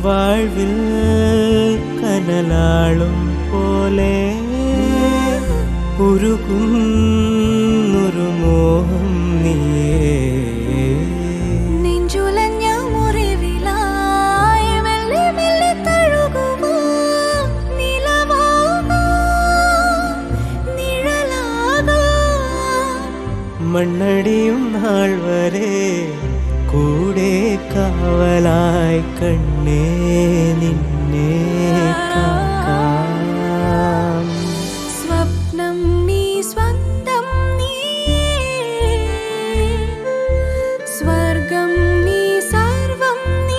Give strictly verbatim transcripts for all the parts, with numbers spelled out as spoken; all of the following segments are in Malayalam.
വാഴ്വിൽ കനലാളും പോലെ ഉരുകുന്നൊരു മോഹം നീയേ. നെഞ്ചുലഞ്ഞ മുറിവിലായി മെല്ലെ മെല്ലെ തഴുകുവാൻ നിലവാകാം നിഴലാകാം. മണ്ണടിയും നാൾ വരെ കൂടെ കാവലായി കണ്ണേ നിന്നെ കാക്കാം. സ്വപ്നം നീ സ്വന്തം നീ സ്വർഗം നീ സർവം നീ.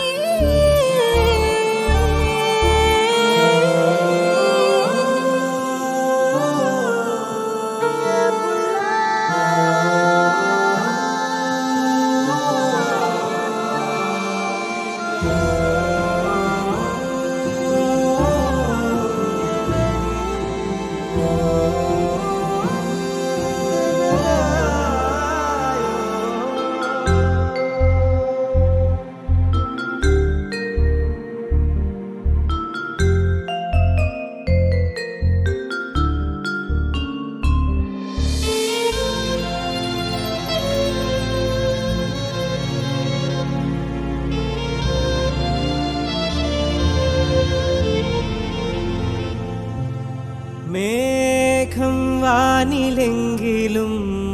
മേഘം വാനിലെങ്കിലും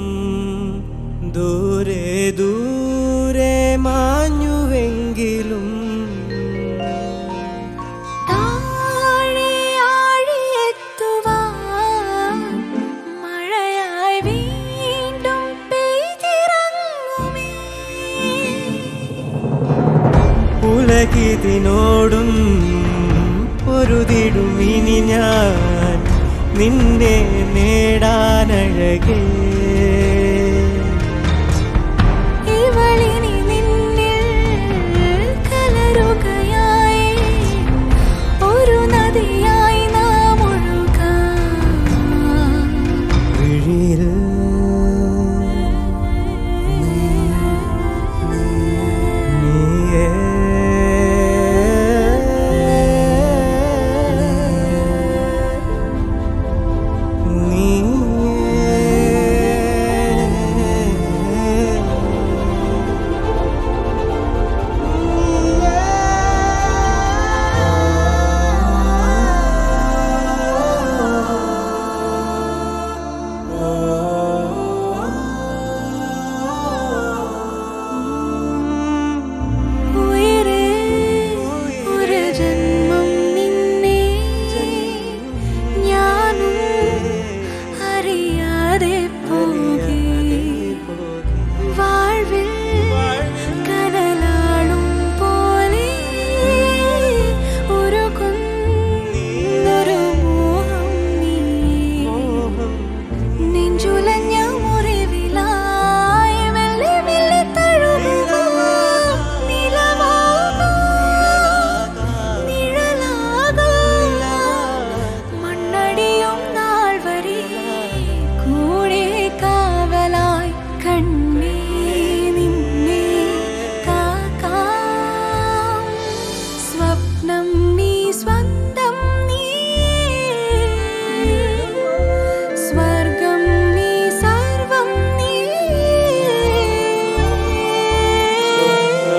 ദൂരെ ദൂരെ മാഞ്ഞുവെങ്കിലും താഴെ ആഴിയെത്തുവാൻ മഴയായി വീണ്ടും പെയ്തിറങ്ങുമേ. ഉലകിതിനോടും പൊരുതിടും ഇനി ഞാൻ നിന്നെ നേടാനഴകേ. ഇവളിനി നിന്നിൽ കലരുകയായി ഒരു നദിയായി നാം ഒഴുകാം. വിഴിയിൽ നീയേ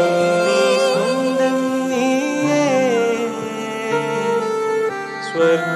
സ്വർഗം